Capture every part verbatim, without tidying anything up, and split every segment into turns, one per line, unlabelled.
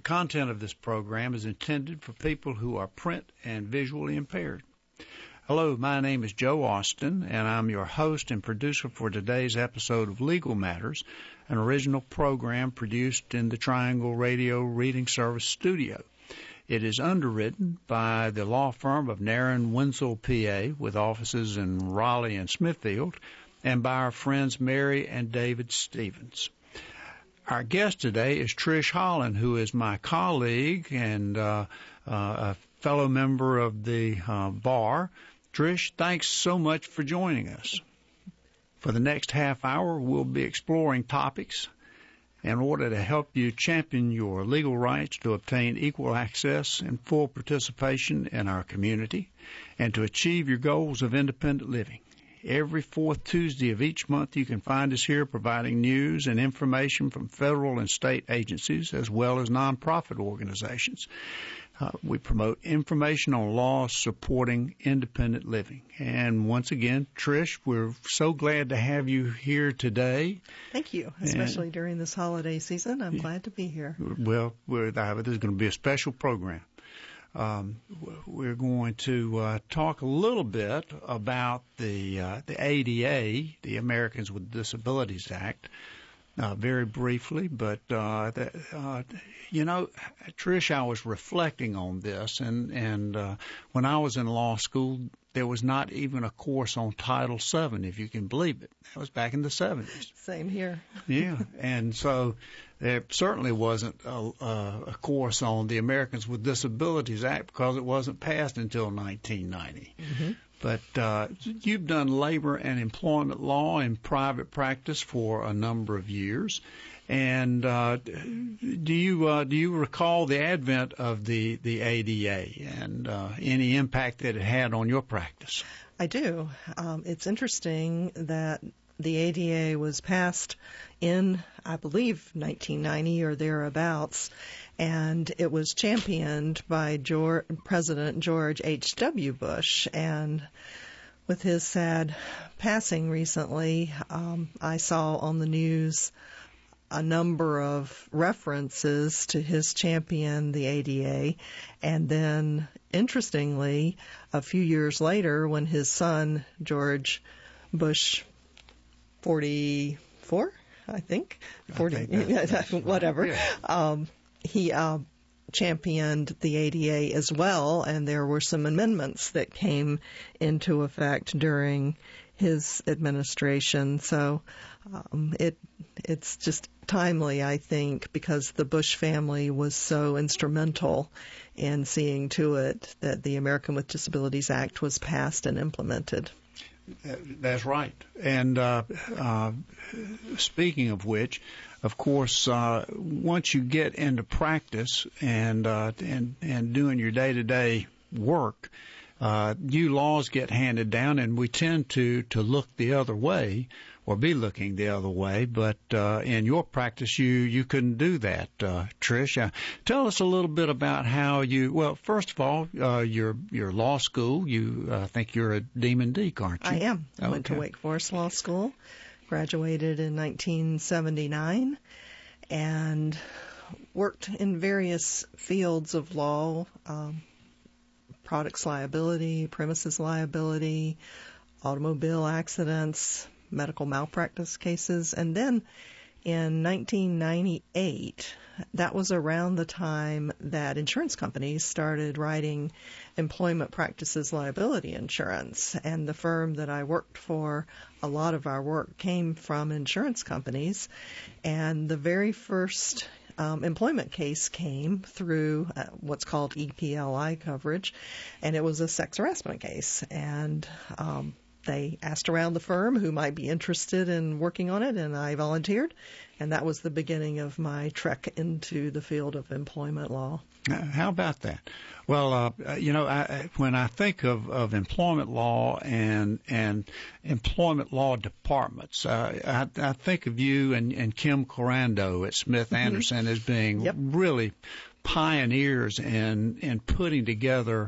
content of this program is intended for people who are print and visually impaired. Hello, my name is Joe Austin, and I'm your host and producer for today's episode of Legal Matters, an original program produced in the Triangle Radio Reading Service studio. It is underwritten by the law firm of Narron Wenzel, P A, with offices in Raleigh and Smithfield, and by our friends Mary and David Stevens. Our guest today is Trish Holland, who is my colleague and uh, uh, a fellow member of the uh, bar. Trish, thanks so much for joining us. For the next half hour, we'll be exploring topics in order to help you champion your legal rights to obtain equal access and full participation in our community and to achieve your goals of independent living. Every fourth Tuesday of each month, you can find us here providing news and information from federal and state agencies as well as nonprofit organizations. Uh, we promote information on laws supporting independent living. And once again, Trish, we're so glad to have you here today.
Thank you, especially and, during this holiday season. I'm
yeah,
glad to be here.
Well, we're, this is going to be a special program. Um, we're going to uh, talk a little bit about the uh, the A D A, the Americans with Disabilities Act, uh, very briefly. But uh, the, uh, you know, Trish, I was reflecting on this, and and uh, when I was in law school, there was not even a course on Title seven, if you can believe it. That was back in the seventies.
Same here.
Yeah, and so there certainly wasn't a, a, a course on the Americans with Disabilities Act because it wasn't passed until nineteen ninety. Mm-hmm. But uh, you've done labor and employment law in private practice for a number of years. And uh, do you uh, do you recall the advent of the, the A D A and uh, any impact that it had on your practice?
I do. Um, it's interesting that the A D A was passed in, I believe, nineteen ninety or thereabouts, and it was championed by George, President George H W. Bush. And with his sad passing recently, um, I saw on the news a number of references to his champion, the A D A, and then, interestingly, a few years later, when his son, George Bush, forty-four, I think, forty, I think whatever, yeah. um, he uh, championed the A D A as well, and there were some amendments that came into effect during his administration. So um, it it's just timely, I think, because the Bush family was so instrumental in seeing to it that the American with Disabilities Act was passed and implemented.
That's right. And uh, uh, speaking of which, of course, uh, once you get into practice and uh, and and doing your day-to-day work, uh, new laws get handed down, and we tend to to look the other way or be looking the other way. But uh, in your practice, you you couldn't do that, uh, Trish. Uh, tell us a little bit about how you. Well, first of all, uh, your your law school. You uh, think you're a Demon Deak, aren't you?
I am. I
okay.
went to Wake Forest Law School, graduated in nineteen seventy-nine, and worked in various fields of law. Um, products liability, premises liability, automobile accidents, medical malpractice cases. And then in nineteen ninety-eight, that was around the time that insurance companies started writing employment practices liability insurance. And the firm that I worked for, a lot of our work came from insurance companies. And the very first Um, employment case came through uh, what's called E P L I coverage, and it was a sex harassment case. And um, they asked around the firm who might be interested in working on it, and I volunteered. And that was the beginning of my trek into the field of employment law.
How about that? Well, uh, you know, I, when I think of, of employment law and and employment law departments, uh, I, I think of you and, and Kim Corando at Smith Anderson mm-hmm. as being
yep.
really pioneers in in putting together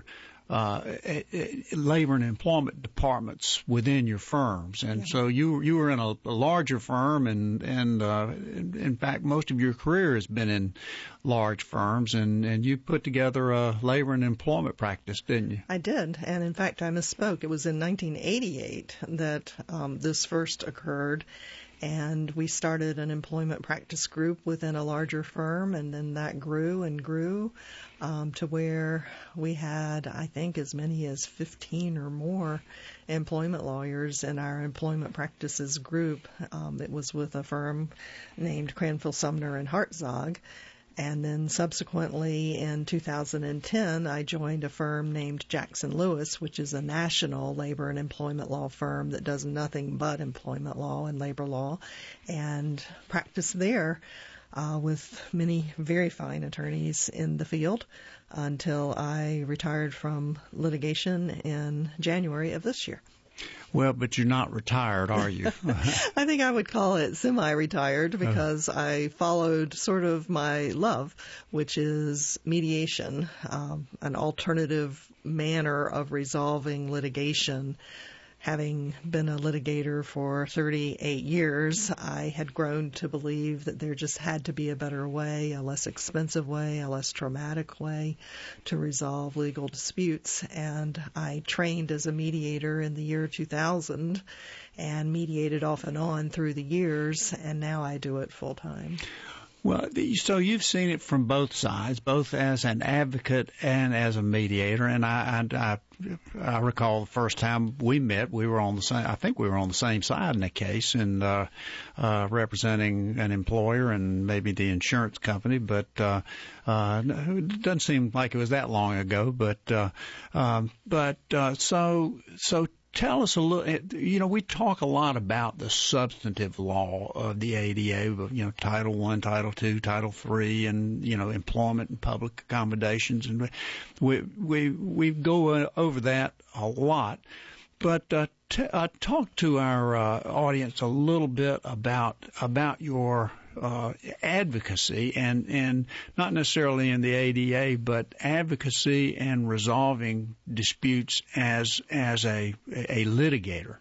uh, labor and employment departments within your firms, and yeah. so you you were in a, a larger firm, and and uh, in, in fact, most of your career has been in large firms, and and you put together a labor and employment practice, didn't you?
I did, and in fact, I misspoke. It was in nineteen eighty-eight that um, this first occurred. And we started an employment practice group within a larger firm, and then that grew and grew um, to where we had, I think, as many as fifteen or more employment lawyers in our employment practices group. Um, it was with a firm named Cranfield, Sumner and Hartzog. And then subsequently in two thousand ten, I joined a firm named Jackson Lewis, which is a national labor and employment law firm that does nothing but employment law and labor law, and practiced there uh, with many very fine attorneys in the field until I retired from litigation in January of this year.
Well, but you're not retired, are you?
I think I would call it semi-retired because uh. I followed sort of my love, which is mediation, um, an alternative manner of resolving litigation. Having been a litigator for thirty-eight years, I had grown to believe that there just had to be a better way, a less expensive way, a less traumatic way to resolve legal disputes. And I trained as a mediator in the year two thousand and mediated off and on through the years, and now I do it full time.
Well, so you've seen it from both sides, both as an advocate and as a mediator. And I, I, I recall the first time we met, we were on the same. I think we were on the same side in the case, and uh, uh, representing an employer and maybe the insurance company. But uh, uh, it doesn't seem like it was that long ago. But uh, um, but uh, so so. Tell us a little, you know, we talk a lot about the substantive law of the A D A, you know, Title One, Title Two, Title Three, and, you know, employment and public accommodations. And we, we, we go over that a lot. But uh, t- uh, talk to our uh, audience a little bit about, about your uh, advocacy and, and not necessarily in the A D A, but advocacy and resolving disputes as as a a litigator.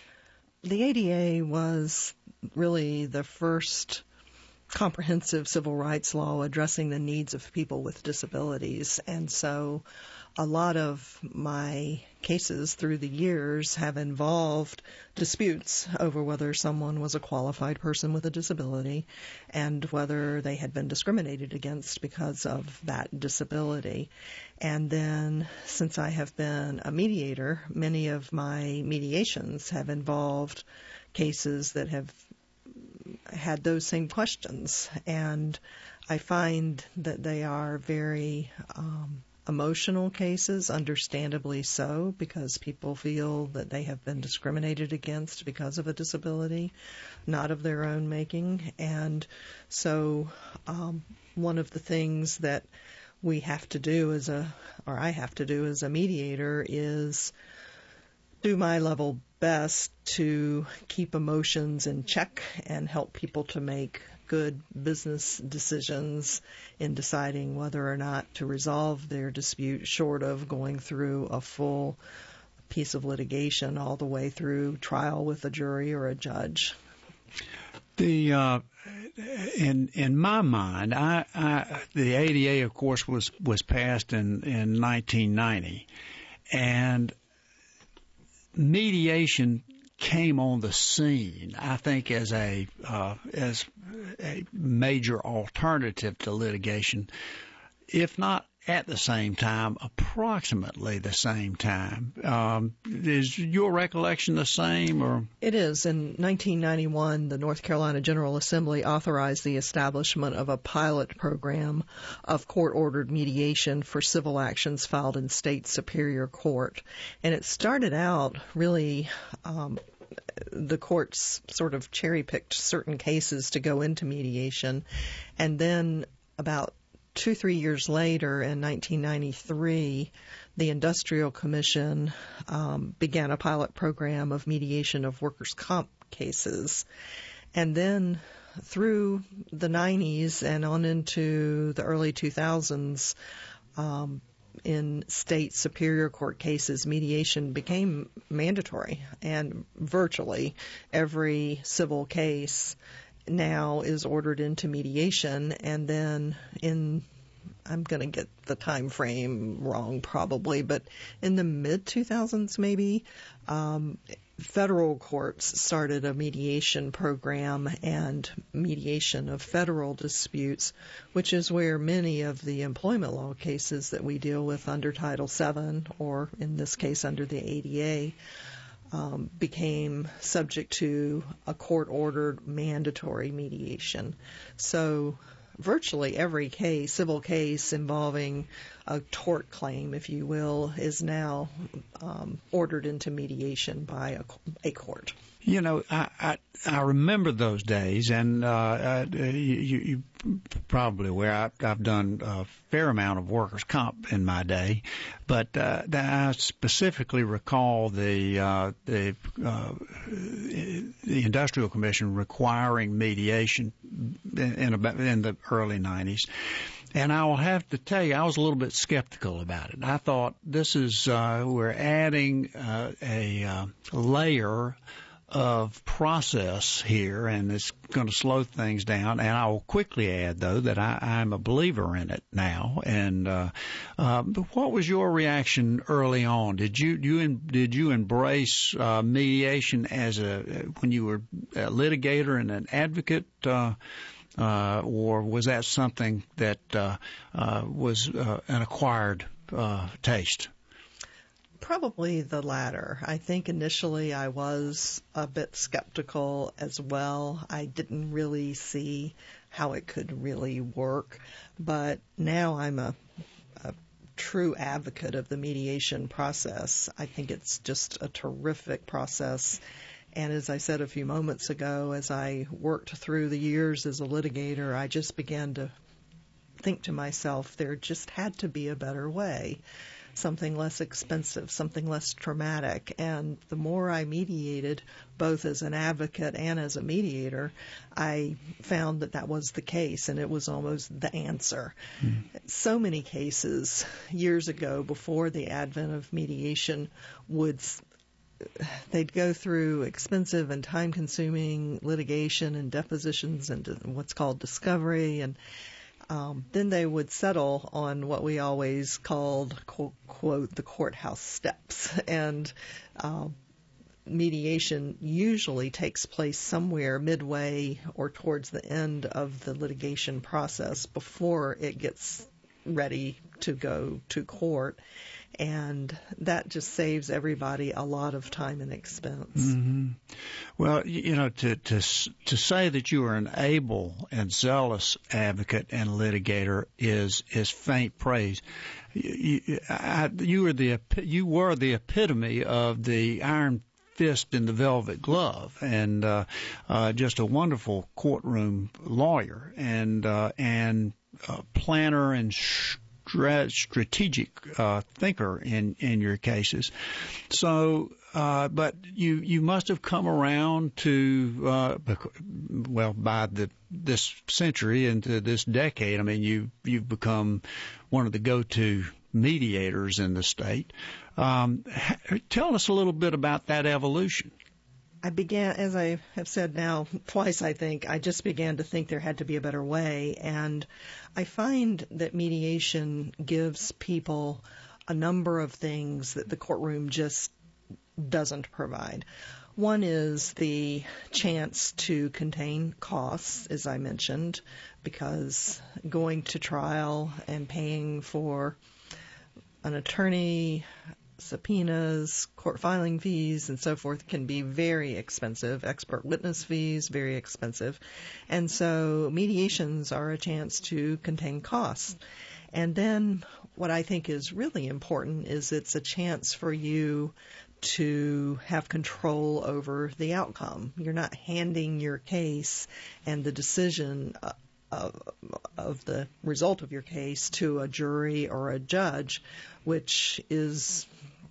The A D A was really the first comprehensive civil rights law addressing the needs of people with disabilities, and so a lot of my cases through the years have involved disputes over whether someone was a qualified person with a disability and whether they had been discriminated against because of that disability. And then since I have been a mediator, many of my mediations have involved cases that have had those same questions. And I find that they are very um, emotional cases, understandably so, because people feel that they have been discriminated against because of a disability, not of their own making. And so um, one of the things that we have to do as a, or I have to do as a mediator is do my level best to keep emotions in check and help people to make good business decisions in deciding whether or not to resolve their dispute, short of going through a full piece of litigation all the way through trial with a jury or a judge.
The uh, in in my mind, I, I the A D A, of course, was was passed in in nineteen ninety, and mediation came on the scene, I think, as a uh, as a major alternative to litigation, if not at the same time, approximately the same time. Um, is your recollection the same? Or
it is. In nineteen ninety-one, the North Carolina General Assembly authorized the establishment of a pilot program of court-ordered mediation for civil actions filed in state superior court. And it started out really um, the courts sort of cherry-picked certain cases to go into mediation. And then about two, three years later, in nineteen ninety-three, the Industrial Commission um, began a pilot program of mediation of workers' comp cases. And then through the nineties and on into the early two thousands, um, in state superior court cases, mediation became mandatory, and virtually every civil case now is ordered into mediation. And then in, I'm going to get the time frame wrong probably, but in the mid two thousands maybe, um, federal courts started a mediation program and mediation of federal disputes, which is where many of the employment law cases that we deal with under Title seven, or in this case under the A D A, um, became subject to a court-ordered mandatory mediation. So virtually every case, civil case involving a tort claim, if you will, is now um, ordered into mediation by a, a court.
You know, I, I I remember those days, and uh, uh, you, you probably aware I, I've done a fair amount of workers' comp in my day, but uh, I specifically recall the uh, the uh, the Industrial Commission requiring mediation in, in, about, in the early nineties. And I will have to tell you, I was a little bit skeptical about it. I thought this is, uh, we're adding uh, a uh, layer of process here, and it's going to slow things down. And I will quickly add, though, that I, I'm a believer in it now. And uh, uh, what was your reaction early on? Did you, you did you embrace uh, mediation as a when you were a litigator and an advocate? Uh, Uh, or was that something that uh, uh, was uh, an acquired uh, taste?
Probably the latter. I think initially I was a bit skeptical as well. I didn't really see how it could really work. But now I'm a, a true advocate of the mediation process. I think it's just a terrific process. And as I said a few moments ago, as I worked through the years as a litigator, I just began to think to myself, there just had to be a better way, something less expensive, something less traumatic. And the more I mediated, both as an advocate and as a mediator, I found that that was the case, and it was almost the answer. Mm. So many cases years ago, before the advent of mediation, would they'd go through expensive and time-consuming litigation and depositions and what's called discovery, and um, then they would settle on what we always called, quote, quote the courthouse steps. And uh, mediation usually takes place somewhere midway or towards the end of the litigation process before it gets ready to go to court. And that just saves everybody a lot of time and expense.
Mm-hmm. Well, you know, to to to say that you are an able and zealous advocate and litigator is is faint praise. You, I, you were the you were the epitome of the iron fist in the velvet glove, and uh, uh, just a wonderful courtroom lawyer and uh, and uh, planner and sh- strategic uh, thinker in, in your cases. So, uh, but you you must have come around to uh, well by the this century into this decade. I mean, you you've become one of the go-to mediators in the state. Um, tell us a little bit about that evolution.
I began, as I have said now twice, I think, I just began to think there had to be a better way. And I find that mediation gives people a number of things that the courtroom just doesn't provide. One is the chance to contain costs, as I mentioned, because going to trial and paying for an attorney, subpoenas, court filing fees, and so forth can be very expensive. Expert witness fees, very expensive. And so mediations are a chance to contain costs. And then what I think is really important is it's a chance for you to have control over the outcome. You're not handing your case and the decision of, of the result of your case to a jury or a judge, which is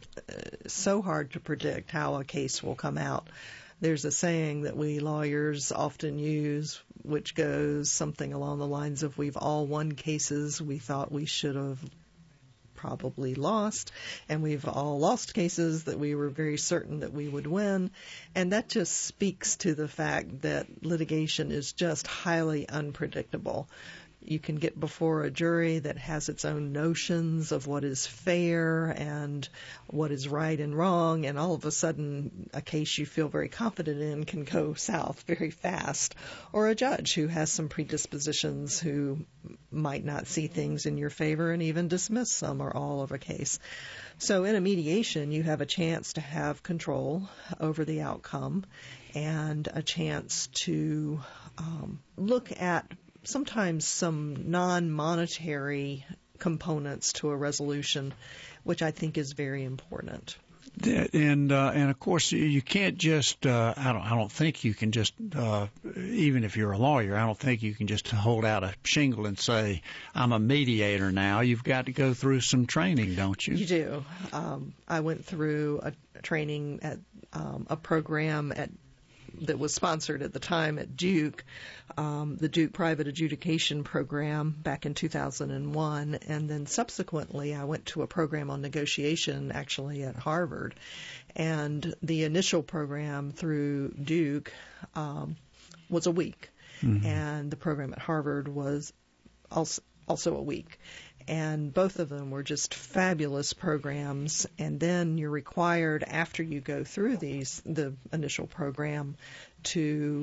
so hard to predict how a case will come out. There's a saying that we lawyers often use, which goes something along the lines of, we've all won cases we thought we should have probably lost, and we've all lost cases that we were very certain that we would win. And that just speaks to the fact that litigation is just highly unpredictable. You can get before a jury that has its own notions of what is fair and what is right and wrong, and all of a sudden a case you feel very confident in can go south very fast. Or a judge who has some predispositions who might not see things in your favor and even dismiss some or all of a case. So in a mediation, you have a chance to have control over the outcome and a chance to um, look at sometimes some non-monetary components to a resolution, which I think is very important.
And uh, and of course you can't just uh, I don't I don't think you can just uh, even if you're a lawyer, I don't think you can just hold out a shingle and say I'm a mediator now. You've got to go through some training, don't you?
You do. Um, I went through a, a training at um, a program at that was sponsored at the time at Duke, um, the Duke Private Adjudication Program back in two thousand one, and then subsequently I went to a program on negotiation actually at Harvard. And the initial program through Duke um, was a week, mm-hmm. and the program at Harvard was also, also a week. And both of them were just fabulous programs. And then you're required, after you go through these, the initial program, to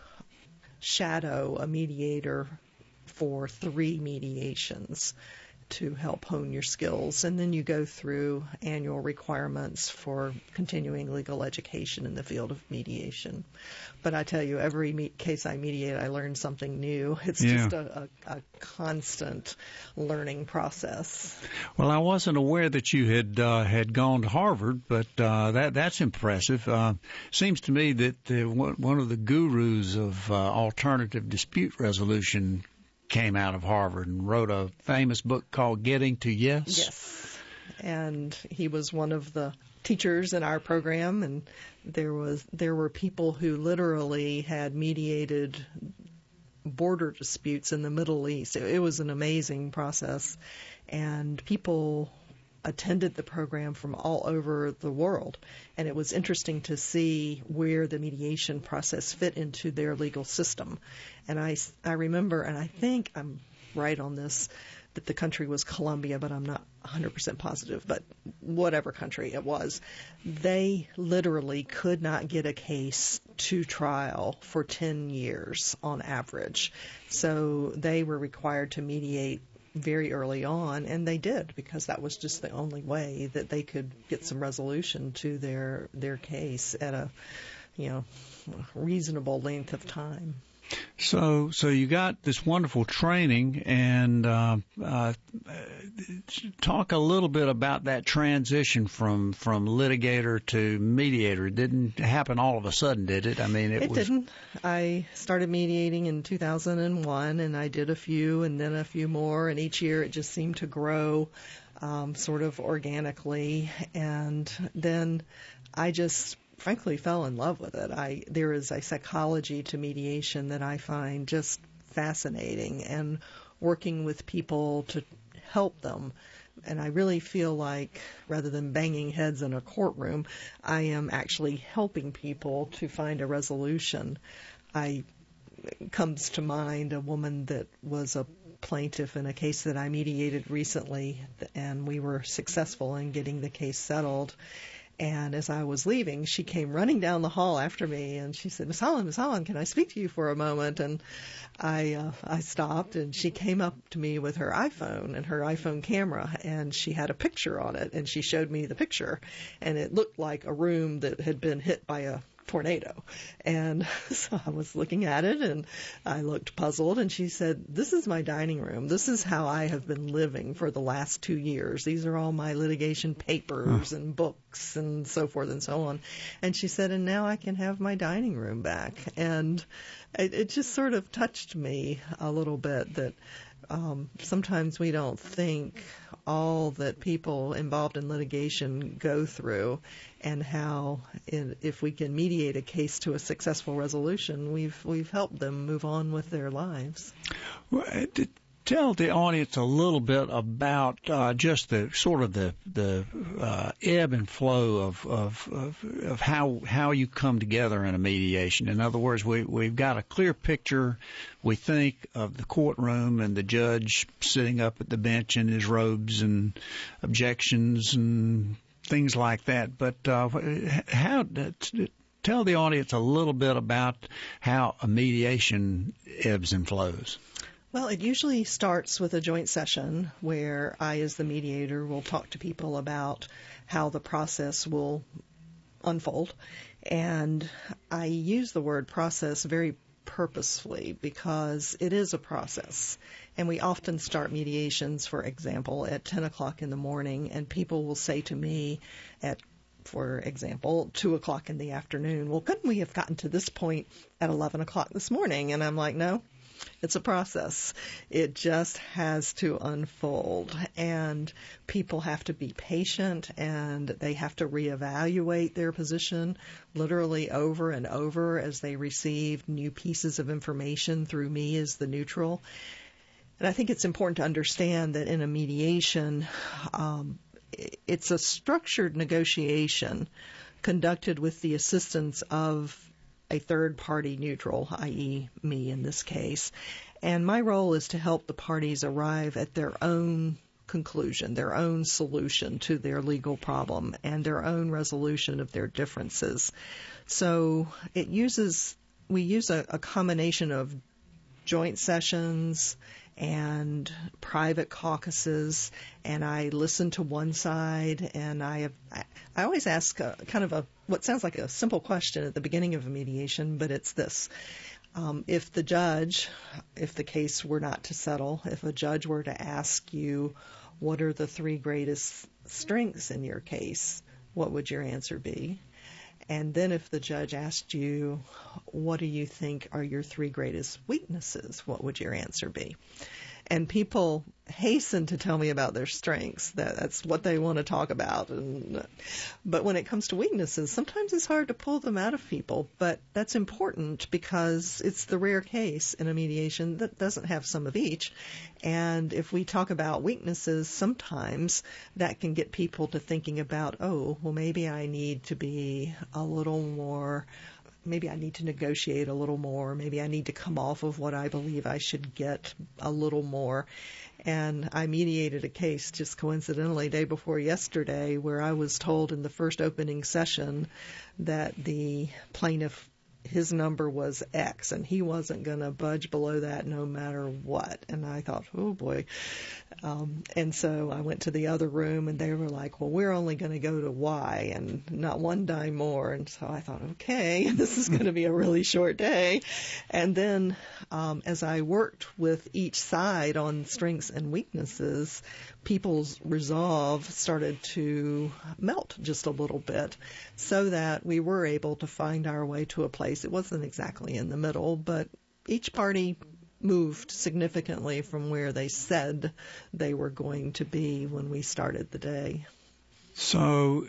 shadow a mediator for three mediations to help hone your skills. And then you go through annual requirements for continuing legal education in the field of mediation. But I tell you, every me- case I mediate, I learn something new. It's
yeah.
just a, a, a constant learning process.
Well, I wasn't aware that you had uh, had gone to Harvard, but uh, that that's impressive. Uh, seems to me that uh, one of the gurus of uh, alternative dispute resolution came out of Harvard and wrote a famous book called Getting to Yes.
Yes. And he was one of the teachers in our program, and there was there were people who literally had mediated border disputes in the Middle East. It, it was an amazing process, and people attended the program from all over the world, and it was interesting to see where the mediation process fit into their legal system. And I, I remember, and I think I'm right on this, that the country was Colombia, but I'm not one hundred percent positive, but whatever country it was, they literally could not get a case to trial for ten years on average. So they were required to mediate very early on, and they did, because that was just the only way that they could get some resolution to their their case at a, you know, reasonable length of time.
So, so you got this wonderful training, and uh, uh, talk a little bit about that transition from from litigator to mediator. It didn't happen all of a sudden, did it? I mean, it,
it
was...
didn't. I started mediating in two thousand one, and I did a few, and then a few more, and each year it just seemed to grow, um, sort of organically, and then I just frankly fell in love with it. I there is a psychology to mediation that I find just fascinating, and working with people to help them. And I really feel like, rather than banging heads in a courtroom, I am actually helping people to find a resolution. I it comes to mind a woman that was a plaintiff in a case that I mediated recently, and we were successful in getting the case settled. And as I was leaving, she came running down the hall after me, and she said, "Miss Holland, Miss Holland, can I speak to you for a moment?" And I uh, I stopped, and she came up to me with her iPhone and her iPhone camera, and she had a picture on it, and she showed me the picture, and it looked like a room that had been hit by a tornado. And so I was looking at it, and I looked puzzled, and she said, "This is my dining room. This is how I have been living for the last two years. These are all my litigation papers huh. and books and so forth and so on." And she said, "And now I can have my dining room back." And it, it just sort of touched me a little bit that um, sometimes we don't think all that people involved in litigation go through, and how in, if we can mediate a case to a successful resolution, we've we've helped them move on with their lives.
Well, did, tell the audience a little bit about uh, just the sort of the the uh, ebb and flow of of, of of how how you come together in a mediation. In other words, we we've got a clear picture, we think, of the courtroom and the judge sitting up at the bench in his robes and objections and things like that. But uh, how tell the audience a little bit about how a mediation ebbs and flows.
Well, it usually starts with a joint session where I, as the mediator, will talk to people about how the process will unfold. And I use the word process very purposefully because it is a process. And we often start mediations, for example, at ten o'clock in the morning, and people will say to me at, for example, two o'clock in the afternoon, well, couldn't we have gotten to this point at eleven o'clock this morning? And I'm like, no. It's a process. It just has to unfold, and people have to be patient, and they have to reevaluate their position literally over and over as they receive new pieces of information through me as the neutral. And I think it's important to understand that in a mediation, um, it's a structured negotiation conducted with the assistance of a third-party neutral, that is me in this case. And my role is to help the parties arrive at their own conclusion, their own solution to their legal problem, and their own resolution of their differences. So it uses, we use a, a combination of joint sessions and private caucuses, and I listen to one side, and I have, I, I always ask a, kind of a what sounds like a simple question at the beginning of a mediation, but it's this. Um, if the judge, if the case were not to settle, if a judge were to ask you, what are the three greatest strengths in your case, what would your answer be? And then if the judge asked you, what do you think are your three greatest weaknesses, what would your answer be? And people hasten to tell me about their strengths. That, that's what they want to talk about. And, but when it comes to weaknesses, sometimes it's hard to pull them out of people. But that's important because it's the rare case in a mediation that doesn't have some of each. And if we talk about weaknesses, sometimes that can get people to thinking about, oh, well, maybe I need to be a little more maybe I need to negotiate a little more. Maybe I need to come off of what I believe I should get a little more. And I mediated a case just coincidentally day before yesterday where I was told in the first opening session that the plaintiff, his number was X, and he wasn't going to budge below that no matter what. And I thought, oh, boy. Um, and so I went to the other room, and they were like, well, we're only going to go to Y and not one dime more. And so I thought, okay, this is going to be a really short day. And then um, as I worked with each side on strengths and weaknesses, people's resolve started to melt just a little bit so that we were able to find our way to a place. It wasn't exactly in the middle, but each party moved significantly from where they said they were going to be when we started the day.
So,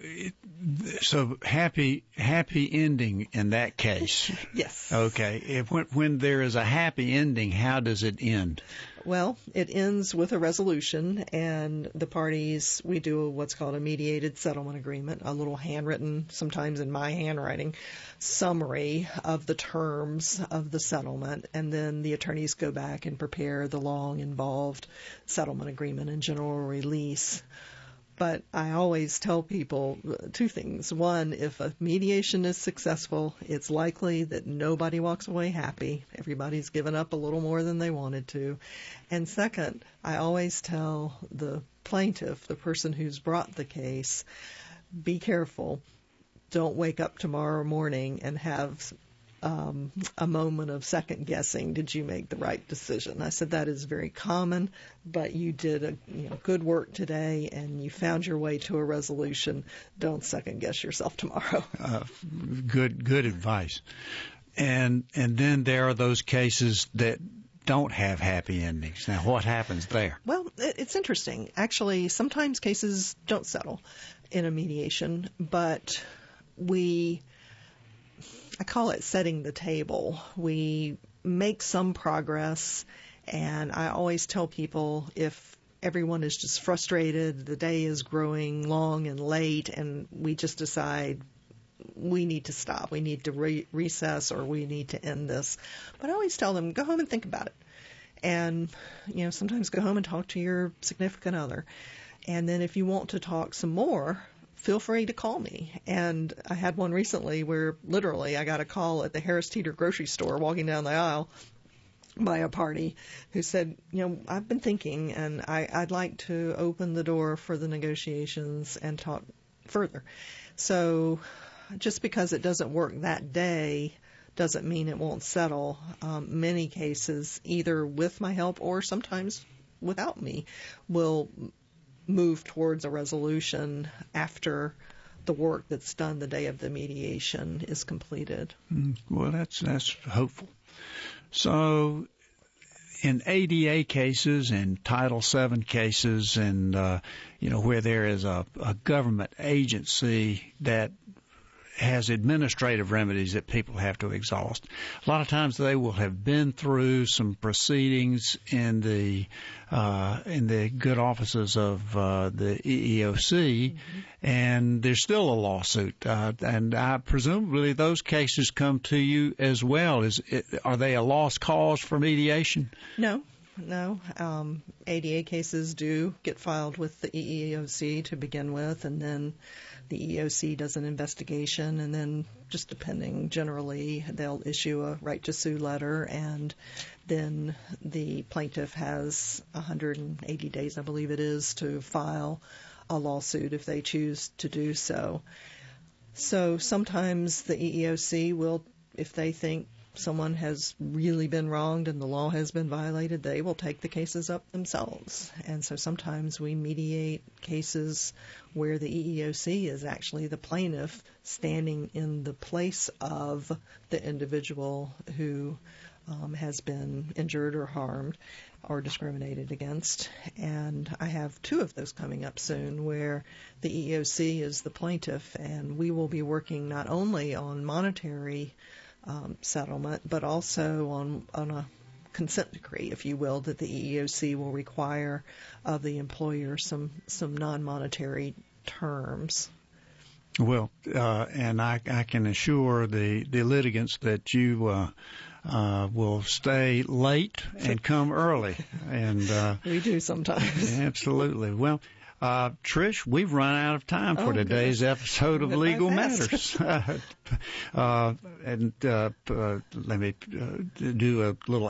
so happy, happy ending in that case.
Yes.
Okay. If when, when there is a happy ending, how does it end?
Well, it ends with a resolution, and the parties, we do what's called a mediated settlement agreement, a little handwritten, sometimes in my handwriting, summary of the terms of the settlement, and then the attorneys go back and prepare the long involved settlement agreement and general release. But I always tell people two things. One, if a mediation is successful, it's likely that nobody walks away happy. Everybody's given up a little more than they wanted to. And second, I always tell the plaintiff, the person who's brought the case, be careful. Don't wake up tomorrow morning and have Um, a moment of second guessing. Did you make the right decision? I said that is very common, but you did a you know, good work today and you found your way to a resolution. Don't second guess yourself tomorrow.
Uh, good, good advice. And and then there are those cases that don't have happy endings. Now, what happens there?
Well, it's interesting. Actually, sometimes cases don't settle in a mediation, but we, I call it setting the table. We make some progress, And I always tell people, if everyone is just frustrated, the day is growing long and late, and we just decide we need to stop, we need to re- recess, or we need to end this. But I always tell them, go home and think about it. And, you know, sometimes go home and talk to your significant other. And then if you want to talk some more, feel free to call me. And I had one recently where literally I got a call at the Harris Teeter grocery store walking down the aisle by a party who said, you know, I've been thinking, and I, I'd like to open the door for the negotiations and talk further. So just because it doesn't work that day doesn't mean it won't settle. Um, many cases, either with my help or sometimes without me, will move towards a resolution after the work that's done the day of the mediation is completed.
Well, that's that's hopeful. So in A D A cases and Title seven cases, and uh, you know, where there is a, a government agency that has administrative remedies that people have to exhaust, a lot of times they will have been through some proceedings in the uh, in the good offices of uh, the E E O C, mm-hmm. and there's still a lawsuit. Uh, and I presumably those cases come to you as well. Is it, are they a lost cause for mediation?
No. No. Um, A D A cases do get filed with the E E O C to begin with, and then the E E O C does an investigation, and then just depending, generally they'll issue a right to sue letter, and then the plaintiff has one hundred eighty days, I believe it is, to file a lawsuit if they choose to do so. So sometimes the E E O C will, if they think someone has really been wronged and the law has been violated, they will take the cases up themselves. And so sometimes we mediate cases where the E E O C is actually the plaintiff standing in the place of the individual who um, has been injured or harmed or discriminated against. And I have two of those coming up soon where the E E O C is the plaintiff, and we will be working not only on monetary Um, settlement, but also on, on a consent decree, if you will, that the E E O C will require of the employer some, some non-monetary terms.
Well, uh, and I, I can assure the, the litigants that you uh, uh, will stay late and come early. And uh,
we do sometimes.
Absolutely. Well, Uh, Trish, we've run out of time for oh, today's goodness. episode of Legal Matters. uh, and uh, uh, let me uh, do a little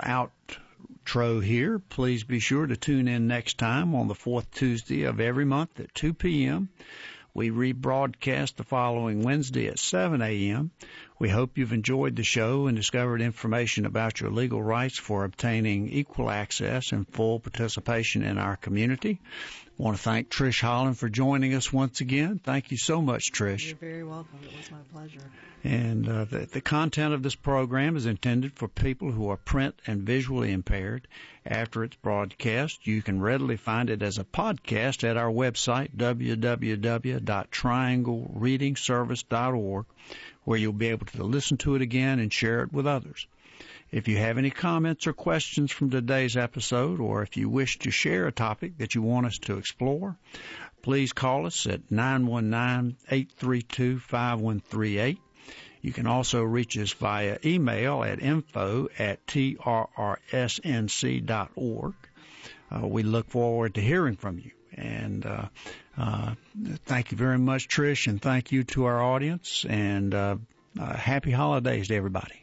outro here. Please be sure to tune in next time on the fourth Tuesday of every month at two p.m. We rebroadcast the following Wednesday at seven a.m. We hope you've enjoyed the show and discovered information about your legal rights for obtaining equal access and full participation in our community. I want to thank Trish Holland for joining us once again. Thank you so much, Trish.
You're very welcome. It was my pleasure.
And uh, the, the content of this program is intended for people who are print and visually impaired. After it's broadcast, you can readily find it as a podcast at our website, w w w dot triangle reading service dot org, where you'll be able to listen to it again and share it with others. If you have any comments or questions from today's episode, or if you wish to share a topic that you want us to explore, please call us at nine one nine, eight three two, five one three eight. You can also reach us via email at info at t r r s n c dot org. Uh, we look forward to hearing from you. And uh, uh, thank you very much, Trish, and thank you to our audience, and uh, uh, happy holidays to everybody.